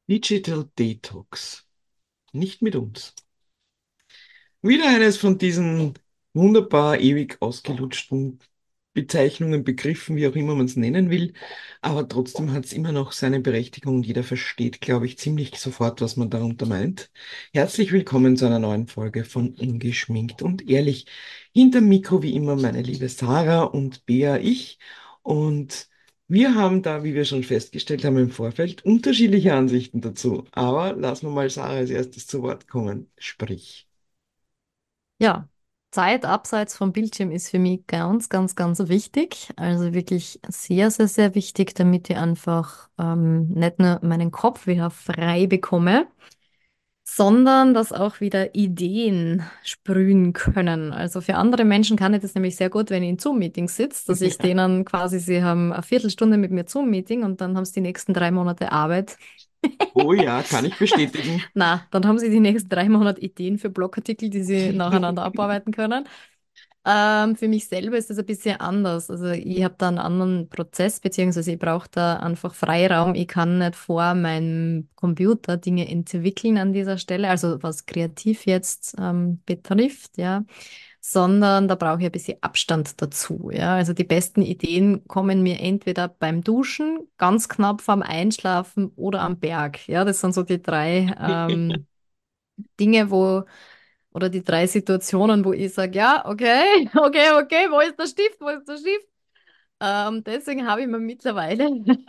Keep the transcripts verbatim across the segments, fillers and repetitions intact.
Digital Detox. Nicht mit uns. Wieder eines von diesen wunderbar ewig ausgelutschten Bezeichnungen, Begriffen, wie auch immer man es nennen will. Aber trotzdem hat es immer noch seine Berechtigung und jeder versteht, glaube ich, ziemlich sofort, was man darunter meint. Herzlich willkommen zu einer neuen Folge von Ungeschminkt und Ehrlich. Hinterm Mikro wie immer meine liebe Sarah und Bea, ich. Und wir haben da, wie wir schon festgestellt haben im Vorfeld, unterschiedliche Ansichten dazu. Aber lassen wir mal Sarah als erstes zu Wort kommen. Sprich. Ja, Zeit abseits vom Bildschirm ist für mich ganz, ganz, ganz wichtig. Also wirklich sehr, sehr, sehr wichtig, damit ich einfach ähm, nicht nur meinen Kopf wieder frei bekomme, sondern dass auch wieder Ideen sprühen können. Also für andere Menschen kann ich das nämlich sehr gut, wenn ich in Zoom-Meetings sitze, dass ich denen quasi, sie haben eine Viertelstunde mit mir Zoom-Meeting und dann haben sie die nächsten drei Monate Arbeit. Oh ja, kann ich bestätigen. Na, dann haben sie die nächsten drei Monate Ideen für Blogartikel, die sie nacheinander abarbeiten können. Ähm, für mich selber ist das ein bisschen anders. Also ich habe da einen anderen Prozess, beziehungsweise ich brauche da einfach Freiraum. Ich kann nicht vor meinem Computer Dinge entwickeln an dieser Stelle, also was kreativ jetzt ähm, betrifft, ja, sondern da brauche ich ein bisschen Abstand dazu, ja. Also die besten Ideen kommen mir entweder beim Duschen, ganz knapp vorm Einschlafen oder am Berg. Ja, das sind so die drei ähm, Dinge, wo oder die drei Situationen, wo ich sage, ja, okay, okay, okay, wo ist der Stift, wo ist der Stift? Ähm, deswegen habe ich mir mittlerweile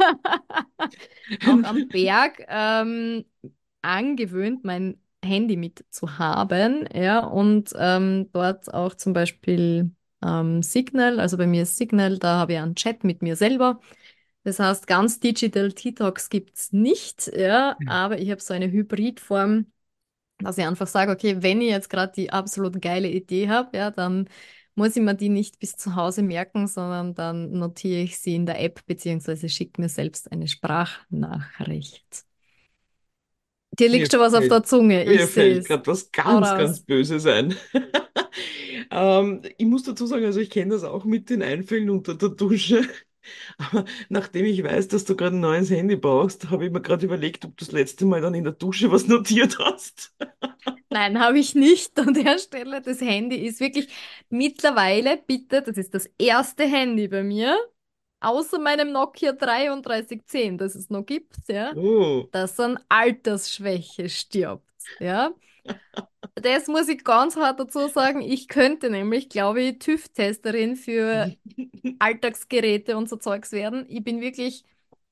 auch am Berg ähm, angewöhnt, mein Handy mit zu haben, ja, und ähm, dort auch zum Beispiel ähm, Signal, also bei mir ist Signal, da habe ich einen Chat mit mir selber. Das heißt, ganz Digital Detox gibt's nicht, ja, aber ich habe so eine Hybridform, dass ich einfach sage, okay, wenn ich jetzt gerade die absolut geile Idee habe, ja, dann muss ich mir die nicht bis zu Hause merken, sondern dann notiere ich sie in der App beziehungsweise schicke mir selbst eine Sprachnachricht. Dir Mir liegt schon was auf fällt, der Zunge, mir ich sehe fällt es. gerade was Hau ganz, ganz raus. Böses ein. Ähm, ich muss dazu sagen, also ich kenne das auch mit den Einfällen unter der Dusche. Aber nachdem ich weiß, dass du gerade ein neues Handy brauchst, habe ich mir gerade überlegt, ob du das letzte Mal dann in der Dusche was notiert hast. Nein, habe ich nicht an der Stelle. Das Handy ist wirklich mittlerweile, bitte, das ist das erste Handy bei mir, außer meinem Nokia dreiunddreißig zehn, das es noch gibt, ja, Oh. das an Altersschwäche stirbt. Ja, das muss ich ganz hart dazu sagen. Ich könnte nämlich, glaube ich, TÜV-Testerin für Alltagsgeräte und so Zeugs werden. Ich bin wirklich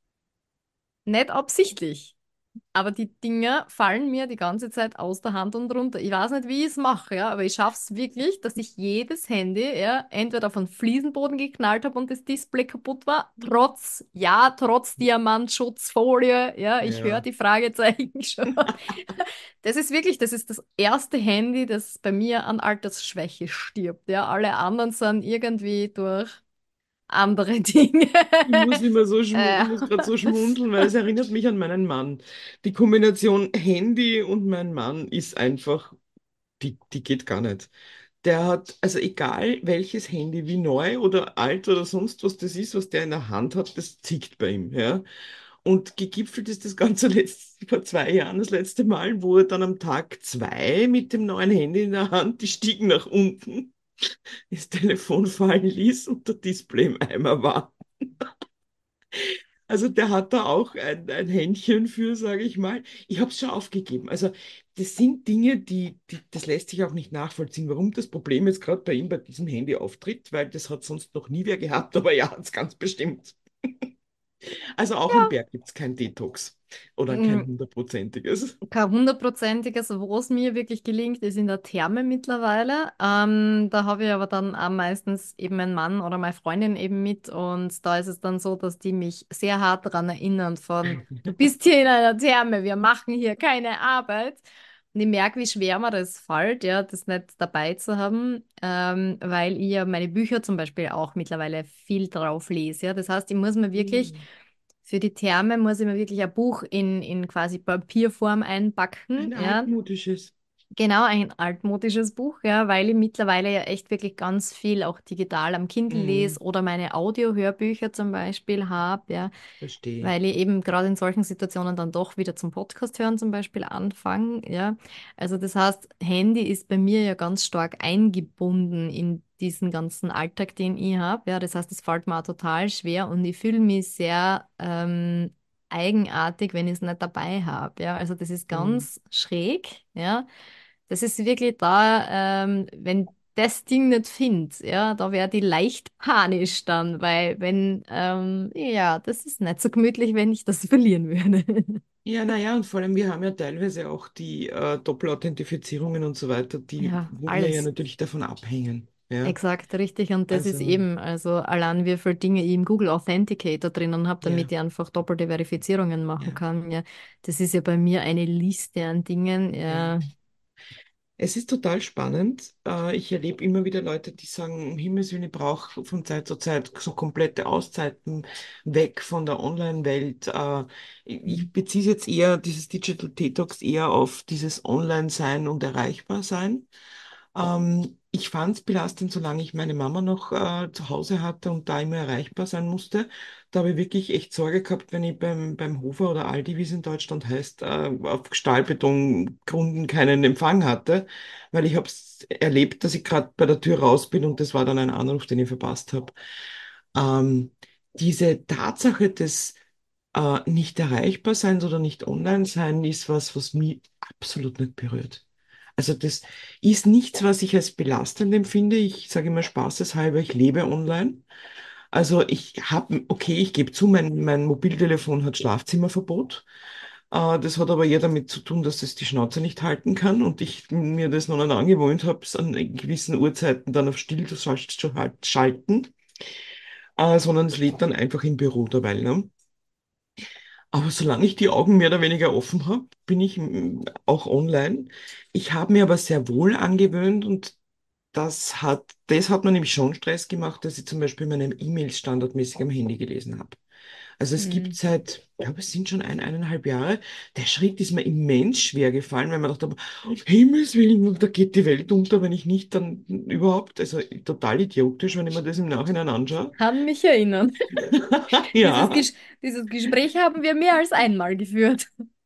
nicht absichtlich. Aber die Dinger fallen mir die ganze Zeit aus der Hand und runter. Ich weiß nicht, wie ich es mache, ja, aber ich schaffe es wirklich, dass ich jedes Handy ja, entweder auf den Fliesenboden geknallt habe und das Display kaputt war, trotz, ja, trotz Diamantschutzfolie, ja, ich höre Ja. die Fragezeichen schon. Das ist wirklich, das ist das erste Handy, das bei mir an Altersschwäche stirbt. Ja, alle anderen sind irgendwie durch andere Dinge. Ich muss immer so schmu ich äh, muss gerade so schmunzeln, weil es erinnert mich an meinen Mann. Die Kombination Handy und mein Mann ist einfach, die, die geht gar nicht. Der hat, also egal welches Handy, wie neu oder alt oder sonst was das ist, was der in der Hand hat, das zickt bei ihm, ja. Und gegipfelt ist das Ganze letzt, vor zwei Jahren das letzte Mal, wo er dann am Tag zwei mit dem neuen Handy in der Hand die Stiegen nach unten, das Telefon fallen ließ und der Display im Eimer war. Also der hat da auch ein, ein Händchen für, sage ich mal. Ich habe es schon aufgegeben. Also das sind Dinge, die, die, das lässt sich auch nicht nachvollziehen, warum das Problem jetzt gerade bei ihm bei diesem Handy auftritt, weil das hat sonst noch nie wer gehabt, aber er hat es ganz bestimmt. Also auch am Berg gibt es kein Detox oder kein ja. hundertprozentiges. Kein hundertprozentiges, wo es mir wirklich gelingt, ist in der Therme mittlerweile. Ähm, da habe ich aber dann auch meistens eben meinen Mann oder meine Freundin eben mit und da ist es dann so, dass die mich sehr hart daran erinnern von, du bist hier in einer Therme, wir machen hier keine Arbeit. Und ich merke, wie schwer mir das fällt, ja, das nicht dabei zu haben, ähm, weil ich ja meine Bücher zum Beispiel auch mittlerweile viel drauf lese. Ja. Das heißt, ich muss mir wirklich Hm, für die Therme muss ich mir wirklich ein Buch in, in quasi Papierform einpacken, ein ja. altmodisches. Genau, ein altmodisches Buch, ja, weil ich mittlerweile ja echt wirklich ganz viel auch digital am Kindle Mhm, lese oder meine Audio-Hörbücher zum Beispiel habe, ja, verstehe. weil ich eben gerade in solchen Situationen dann doch wieder zum Podcast hören zum Beispiel anfange, ja. Also das heißt, Handy ist bei mir ja ganz stark eingebunden in diesen ganzen Alltag, den ich habe, ja. Das heißt, es fällt mir auch total schwer und ich fühle mich sehr ähm, eigenartig, wenn ich es nicht dabei habe, ja. Also das ist Mhm. ganz schräg, ja. Das ist wirklich da, ähm, wenn das Ding nicht findet, ja, da werde ich leicht panisch dann, weil wenn, ähm, ja, das ist nicht so gemütlich, wenn ich das verlieren würde. Ja, naja, und vor allem, wir haben ja teilweise auch die äh, Doppelauthentifizierungen und so weiter, die, Ja, wo wir ja alles. natürlich davon abhängen. Ja, Exakt, richtig. Und das ist also, eben, also allein wie viele Dinge ich im Google Authenticator drinnen habe, damit ja, ich einfach doppelte Verifizierungen machen ja, kann. Ja, das ist ja bei mir eine Liste an Dingen. ja. Ja, Es ist total spannend. Äh, Ich erlebe immer wieder Leute, die sagen, um Himmels Willen, ich brauche von Zeit zu Zeit so komplette Auszeiten weg von der Online-Welt. Äh, Ich beziehe es jetzt eher, dieses Digital Detox, eher auf dieses Online-Sein und Erreichbar-Sein. Ähm, ich fand es belastend, solange ich meine Mama noch äh, zu Hause hatte und da immer erreichbar sein musste. Da habe ich wirklich echt Sorge gehabt, wenn ich beim, beim Hofer oder Aldi, wie es in Deutschland heißt, äh, auf Stahlbetongründen keinen Empfang hatte, weil ich habe es erlebt, dass ich gerade bei der Tür raus bin und das war dann ein Anruf, den ich verpasst habe. Ähm, diese Tatsache des äh, nicht erreichbar sein oder nicht online sein ist was, was mich absolut nicht berührt. Also das ist nichts, was ich als belastend empfinde. Ich sage immer spaßeshalber, ich lebe online. Also ich habe, okay, ich gebe zu, mein, mein Mobiltelefon hat Schlafzimmerverbot. Äh, das hat aber eher damit zu tun, dass es die Schnauze nicht halten kann und ich mir das noch nicht angewöhnt habe, es an gewissen Uhrzeiten dann auf Still zu schal- zu halt- schalten, äh, sondern es lädt dann einfach im Büro dabei. Ne? Aber solange ich die Augen mehr oder weniger offen habe, bin ich mm, auch online. Ich habe mir aber sehr wohl angewöhnt und das hat, das hat mir nämlich schon Stress gemacht, dass ich zum Beispiel meine E-Mails standardmäßig am Handy gelesen habe. Also es gibt mhm. seit, ich glaube, es sind schon ein, eineinhalb Jahre, der Schritt ist mir immens schwer gefallen, weil man dachte, um Himmels Willen, da geht die Welt unter, wenn ich nicht dann überhaupt, also total idiotisch, wenn ich mir das im Nachhinein anschaue. Kann mich erinnern. Dieses, Ja. Ges dieses Gespräch haben wir mehr als einmal geführt.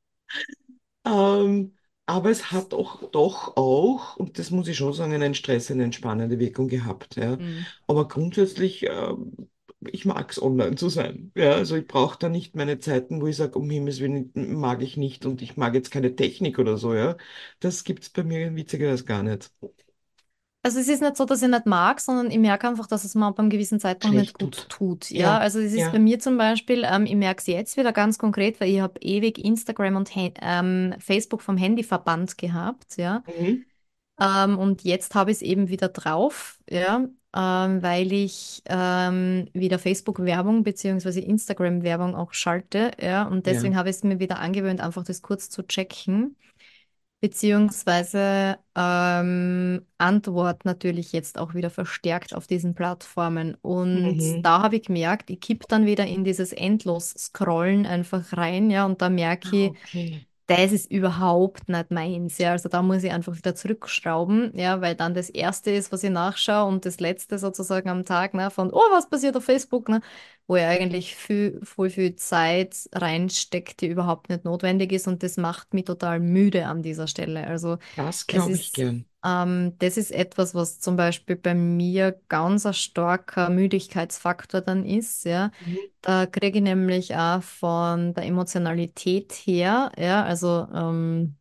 Ähm, aber es hat auch doch auch, und das muss ich schon sagen, einen Stress, eine entspannende Wirkung gehabt. Ja. Mhm. Aber grundsätzlich, ähm, ich mag es online zu sein. Ja. Also ich brauche da nicht meine Zeiten, wo ich sage, um Himmels Willen mag ich nicht und ich mag jetzt keine Technik oder so. Ja. Das gibt es bei mir witzigerweise gar nicht. Also es ist nicht so, dass ich nicht mag, sondern ich merke einfach, dass es mir ab einem gewissen Zeitpunkt nicht Schlecht gut tut. tut. Ja, Ja, also es ist bei ja. mir zum Beispiel, ähm, ich merke es jetzt wieder ganz konkret, weil ich habe ewig Instagram und He ähm, Facebook vom Handy verbannt gehabt, ja. Mhm. Ähm, und jetzt habe ich es eben wieder drauf, ja, ähm, weil ich ähm, wieder Facebook-Werbung beziehungsweise Instagram-Werbung auch schalte, ja. Und Ja. deswegen habe ich es mir wieder angewöhnt, einfach das kurz zu checken. Beziehungsweise ähm, Antwort natürlich jetzt auch wieder verstärkt auf diesen Plattformen. Und Mhm. da habe ich gemerkt, ich kipp dann wieder in dieses Endlos-Scrollen einfach rein, ja, und da merke Ah, ich, okay. das ist überhaupt nicht meins, ja. Also da muss ich einfach wieder zurückschrauben, ja, weil dann das Erste ist, was ich nachschaue und das Letzte sozusagen am Tag, ne, von, oh, was passiert auf Facebook, ne, wo ja eigentlich viel, voll viel Zeit reinsteckt, die überhaupt nicht notwendig ist und das macht mich total müde an dieser Stelle. Also Das es glaube ich ist, gern. ähm, das ist etwas, was zum Beispiel bei mir ganz ein starker Müdigkeitsfaktor dann ist, ja. Mhm. Da kriege ich nämlich auch von der Emotionalität her, ja, also ähm,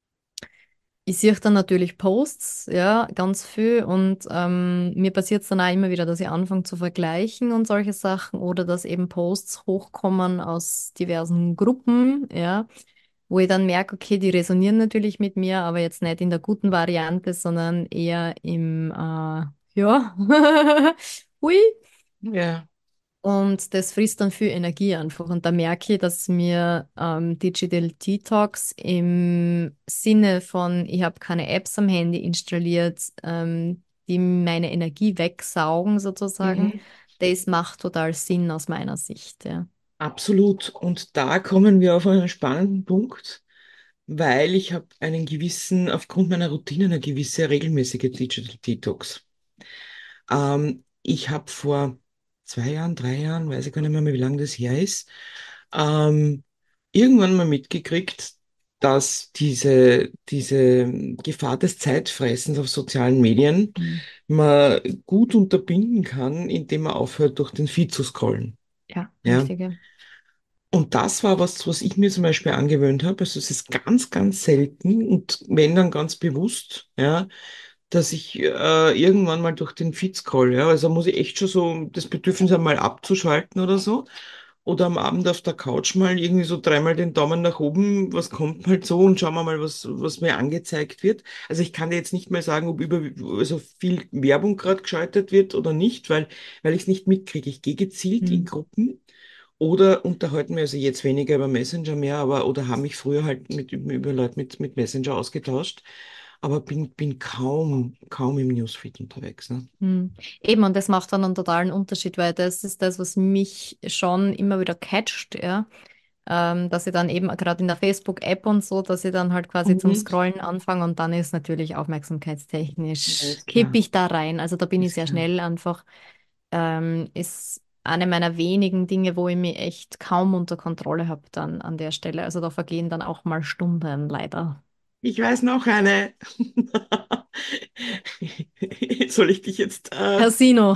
ich sehe dann natürlich Posts, ja, ganz viel und ähm, mir passiert es dann auch immer wieder, dass ich anfange zu vergleichen und solche Sachen oder dass eben Posts hochkommen aus diversen Gruppen, ja, wo ich dann merke, okay, die resonieren natürlich mit mir, aber jetzt nicht in der guten Variante, sondern eher im, äh, ja, hui. Ja. Und das frisst dann viel Energie einfach. Und da merke ich, dass mir ähm, Digital Detox im Sinne von, ich habe keine Apps am Handy installiert, ähm, die meine Energie wegsaugen sozusagen, Mhm. das macht total Sinn aus meiner Sicht. Ja. Absolut. Und da kommen wir auf einen spannenden Punkt. weil ich habe einen gewissen, aufgrund meiner Routine, eine gewisse regelmäßige Digital Detox. Ähm, ich habe vor zwei Jahren, drei Jahren, weiß ich gar nicht mehr, wie lange das her ist, ähm, irgendwann mal mitgekriegt, dass diese, diese Gefahr des Zeitfressens auf sozialen Medien Mhm. man gut unterbinden kann, indem man aufhört, durch den Feed zu scrollen. Ja, Ja. richtig. Ja. Und das war was, was ich mir zum Beispiel angewöhnt habe. Also es ist ganz, ganz selten und wenn dann ganz bewusst, ja, dass ich äh, irgendwann mal durch den Feed scroll. Ja. Also muss ich echt schon so das Bedürfnis haben, mal abzuschalten oder so. Oder am Abend auf der Couch mal irgendwie so dreimal den Daumen nach oben, was kommt halt so und schauen wir mal, was, was mir angezeigt wird. Also ich kann dir jetzt nicht mehr sagen, ob über also viel Werbung gerade geschaltet wird oder nicht, weil, weil ich es nicht mitkriege. Ich gehe gezielt in Mhm. Gruppen oder unterhalten wir also jetzt weniger über Messenger mehr, aber oder haben mich früher halt mit über Leute mit, mit Messenger ausgetauscht, aber bin, bin kaum, kaum im Newsfeed unterwegs, ne? Hm. Eben, und das macht dann einen totalen Unterschied, weil das ist das, was mich schon immer wieder catcht, ja. Ähm, dass ich dann eben gerade in der Facebook-App und so, dass ich dann halt quasi zum Mhm. Scrollen anfange und dann ist natürlich Ja, aufmerksamkeitstechnisch, ist klar, kippe ich da rein. Also da bin ich ist sehr klar. schnell einfach, ähm, ist eine meiner wenigen Dinge, wo ich mich echt kaum unter Kontrolle habe dann an der Stelle. Also da vergehen dann auch mal Stunden, leider. Ich weiß noch eine. Soll ich dich jetzt? Äh, Casino.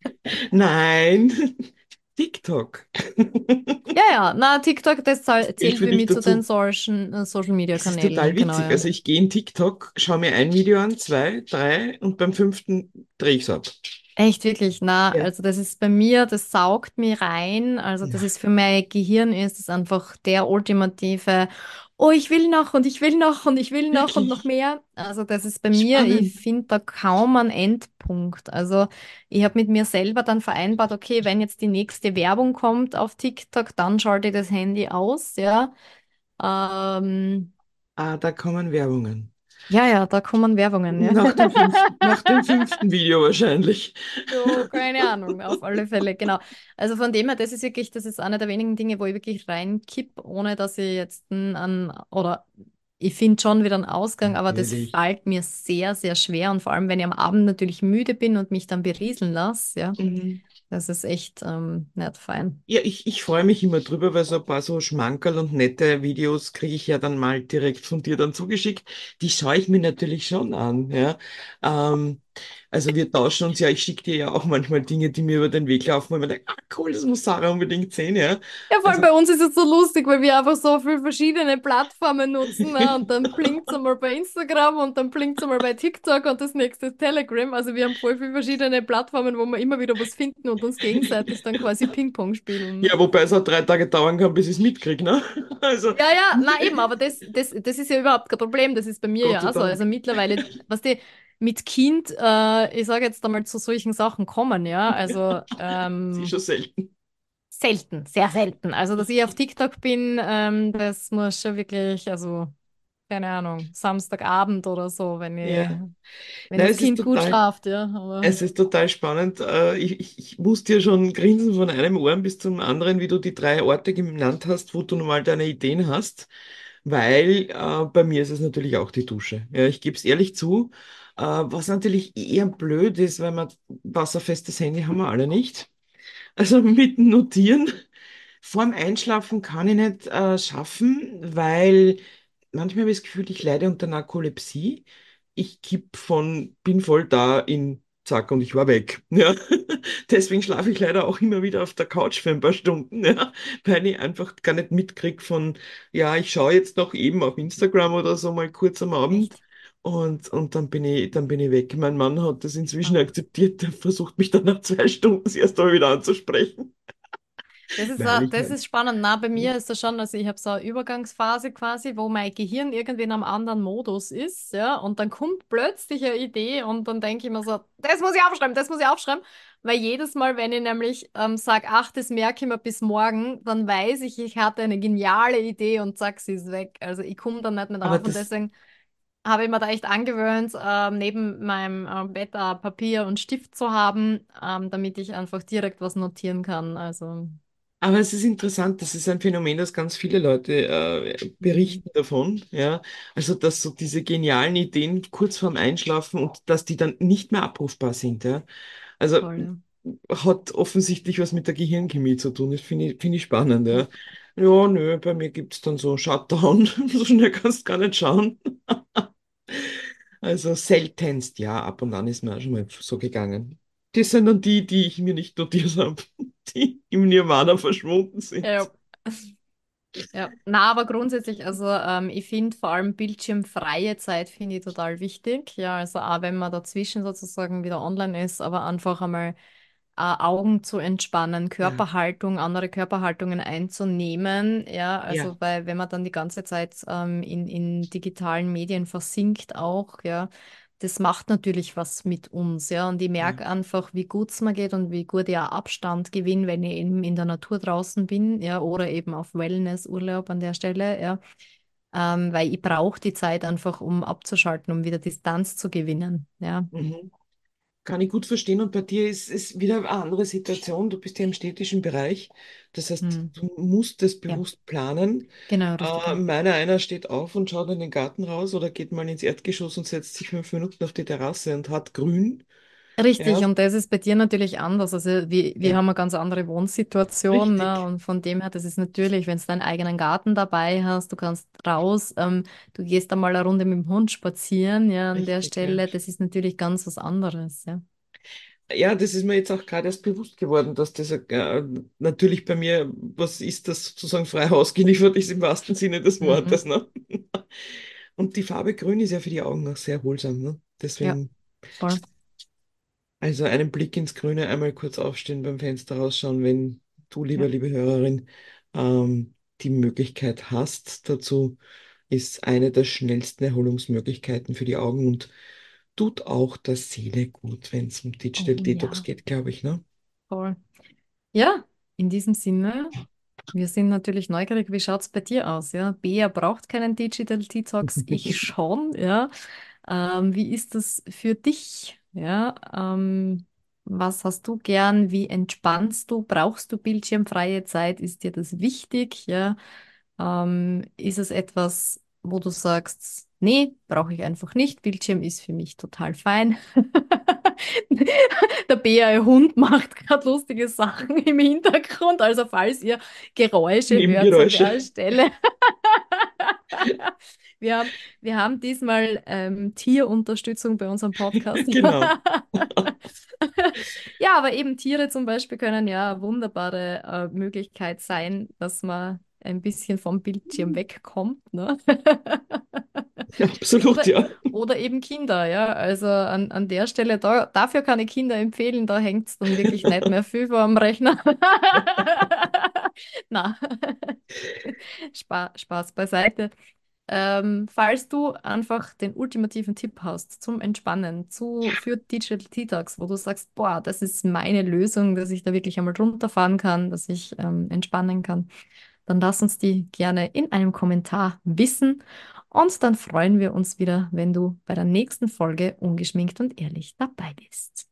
nein, TikTok. Ja, ja, na, TikTok, das zahl- Zählt zählt für für dich mich zu den dazu. Social, äh, Social Media Es ist total Kanälen, genau, witzig. ja. Also ich gehe in TikTok, schaue mir ein Video an, zwei, drei und beim fünften drehe ich es ab. Echt, wirklich, na, Ja. also das ist bei mir, das saugt mir rein, also das Ja. ist für mein Gehirn ist es einfach der ultimative, oh, ich will noch und ich will noch und ich will noch und noch Wirklich mehr. Also das ist bei mir, ich spannend. finde da kaum einen Endpunkt. Also ich habe mit mir selber dann vereinbart, okay, wenn jetzt die nächste Werbung kommt auf TikTok, dann schalte ich das Handy aus, ja. Ähm, Ah, da kommen Werbungen. ja, ja, da kommen Werbungen, ja. Nach dem fünften, nach dem fünften Video wahrscheinlich. So, keine Ahnung, auf alle Fälle, genau. Also von dem her, das ist wirklich, das ist einer der wenigen Dinge, wo ich wirklich reinkipp, ohne dass ich jetzt n- an, oder ich finde schon wieder einen Ausgang, aber das Natürlich. fällt mir sehr, sehr schwer und vor allem, wenn ich am Abend natürlich müde bin und mich dann berieseln lasse, ja, Mhm. das ist echt ähm, nicht fein. Ja, ich, ich freue mich immer drüber, weil so ein paar so Schmankerl und nette Videos kriege ich ja dann mal direkt von dir dann zugeschickt. Die schaue ich mir natürlich schon an, ja. Ähm, also wir tauschen uns ja, ich schicke dir ja auch manchmal Dinge, die mir über den Weg laufen, wo ich mir denke, ah cool, das muss Sarah unbedingt sehen, ja. Ja, vor allem Also bei uns ist es so lustig, weil wir einfach so viele verschiedene Plattformen nutzen, ne? Und dann blinkt es einmal bei Instagram und dann blinkt es einmal bei TikTok und das nächste ist Telegram. Also wir haben voll viele verschiedene Plattformen, wo wir immer wieder was finden und uns gegenseitig dann quasi Ping-Pong spielen. ja, wobei es auch drei Tage dauern kann, bis ich es mitkriege, ne? Also Ja, ja, na eben, aber das, das, das ist ja überhaupt kein Problem. Das ist bei mir Gott ja sei auch so. Also Dank. mittlerweile, was die mit Kind, äh, ich sage jetzt einmal zu solchen Sachen kommen, ja. Also Sie ist ähm, schon selten. selten, sehr selten. Also, dass ich auf TikTok bin, ähm, das muss schon wirklich, also, keine Ahnung, Samstagabend oder so, wenn ich, Ja. wenn Nein, das es ist Kind gut total. schlaft, ja. Aber Es ist total spannend. Äh, Ich, ich, ich muss dir schon grinsen von einem Ohren bis zum anderen, wie du die drei Orte genannt hast, wo du normal deine Ideen hast, weil äh, bei mir ist es natürlich auch die Dusche. Ja, ich gebe es ehrlich zu, äh, was natürlich eher blöd ist, weil man wasserfestes Handy haben wir alle nicht. Also mit dem Notieren vorm Einschlafen kann ich nicht äh, schaffen, weil manchmal habe ich das Gefühl, ich leide unter Narkolepsie. Ich kipp von, bin voll da in zack und ich war weg. Ja. Deswegen schlafe ich leider auch immer wieder auf der Couch für ein paar Stunden, ja, weil ich einfach gar nicht mitkrieg von, ja, ich schaue jetzt noch eben auf Instagram oder so mal kurz am Abend. echt. Und, und dann bin ich, dann bin ich weg. Mein Mann hat das inzwischen Ah. akzeptiert. Der versucht mich dann nach zwei Stunden das erste Mal wieder anzusprechen. Das ist, Weil auch- ich das halt. ist spannend. Na, bei mir ist das schon, also ich habe so eine Übergangsphase quasi, wo mein Gehirn irgendwie in einem anderen Modus ist, ja, und dann kommt plötzlich eine Idee und dann denke ich mir so, das muss ich aufschreiben, das muss ich aufschreiben, weil jedes Mal, wenn ich nämlich ähm, sage, ach, das merke ich mir bis morgen, dann weiß ich, ich hatte eine geniale Idee und zack, sie ist weg. Also ich komme dann nicht mehr Aber drauf und das, deswegen habe ich mir da echt angewöhnt, ähm, neben meinem äh, Bett äh, Papier und Stift zu haben, ähm, damit ich einfach direkt was notieren kann. Also. Aber es ist interessant, das ist ein Phänomen, das ganz viele Leute äh, Mhm. berichten davon, ja. Also, dass so diese genialen Ideen kurz vorm Einschlafen und dass die dann nicht mehr abrufbar sind, ja. Also Voll, ja. hat offensichtlich was mit der Gehirnchemie zu tun. Das finde ich, finde ich spannend, Ja. ja. Ja, nö, bei mir gibt es dann so Shutdown. So schnell kannst du gar nicht schauen. Also seltenst, ja, ab und an ist mir auch schon mal so gegangen. Das sind dann die, die ich mir nicht notiert habe, die im Nirvana verschwunden sind. Ja. Ja, na, aber grundsätzlich, also ähm, ich finde vor allem bildschirmfreie Zeit finde ich total wichtig. Ja, also auch wenn man dazwischen sozusagen wieder online ist, aber einfach einmal äh, Augen zu entspannen, Ja, Körperhaltung, andere Körperhaltungen einzunehmen. Ja, ja. also weil wenn man dann die ganze Zeit ähm, in, in digitalen Medien versinkt auch, ja, das macht natürlich was mit uns, ja. Und ich Ja. merke einfach, wie gut es mir geht und wie gut ich auch Abstand gewinne, wenn ich eben in der Natur draußen bin, ja, oder eben auf Wellnessurlaub an der Stelle, ja. Ähm, weil ich brauche die Zeit einfach, um abzuschalten, um wieder Distanz zu gewinnen, ja. Mhm. Kann ich gut verstehen. Und bei dir ist es wieder eine andere Situation. Du bist ja im städtischen Bereich. Das heißt, Hm. du musst das Ja, bewusst planen. genau, richtig, Äh, ja. meiner einer steht auf und schaut in den Garten raus oder geht mal ins Erdgeschoss und setzt sich fünf Minuten auf die Terrasse und hat Grün. Richtig, Ja, und das ist bei dir natürlich anders. Also wir, wir ja, haben eine ganz andere Wohnsituation, ne? richtig, Und von dem her, das ist natürlich, wenn du deinen eigenen Garten dabei hast, du kannst raus, ähm, du gehst einmal eine Runde mit dem Hund spazieren, ja, an der richtig, ja. Stelle, das ist natürlich ganz was anderes, ja. Ja, das ist mir jetzt auch gerade erst bewusst geworden, dass das äh, natürlich bei mir was ist, das sozusagen frei Haus geliefert ist im wahrsten Sinne des Mhm. Wortes, ne? Und die Farbe Grün ist ja für die Augen auch sehr erholsam, ne? Ja, Deswegen, voll. also einen Blick ins Grüne, einmal kurz aufstehen, beim Fenster rausschauen, wenn du, lieber, Ja. liebe Hörerin, ähm, die Möglichkeit hast dazu, ist eine der schnellsten Erholungsmöglichkeiten für die Augen und tut auch der Seele gut, wenn es um Digital Oh Detox ja, geht, glaube ich, ne? voll. Ja, in diesem Sinne. Wir sind natürlich neugierig, wie schaut es bei dir aus? Ja? Bea braucht keinen Digital Detox, ich schon. Ja? Ähm, wie ist das für dich? Ja? Ähm, was hast du gern? Wie entspannst du? Brauchst du bildschirmfreie Zeit? Ist dir das wichtig? Ja? Ähm, ist es etwas, wo du sagst, nee, brauche ich einfach nicht. Bildschirm ist für mich total fein. Der Bär, Hund, macht gerade lustige Sachen im Hintergrund. Also falls ihr Geräusche hört an Nebengeräusche. der Stelle. Wir haben, wir haben diesmal ähm, Tierunterstützung bei unserem Podcast. Genau. Ja, aber eben Tiere zum Beispiel können ja eine wunderbare äh, Möglichkeit sein, dass man ein bisschen vom Bildschirm wegkommt, ne? Ja, absolut, Oder, ja. oder eben Kinder, ja. Also an, an der Stelle, da, dafür kann ich Kinder empfehlen, da hängt es dann wirklich nicht mehr viel vor am Rechner. Na, Spa Spaß beiseite. Ähm, falls du einfach den ultimativen Tipp hast zum Entspannen, zu, für Digital Detox, wo du sagst, boah, das ist meine Lösung, dass ich da wirklich einmal runterfahren kann, dass ich ähm, entspannen kann, dann lass uns die gerne in einem Kommentar wissen. Und dann freuen wir uns wieder, wenn du bei der nächsten Folge ungeschminkt und ehrlich dabei bist.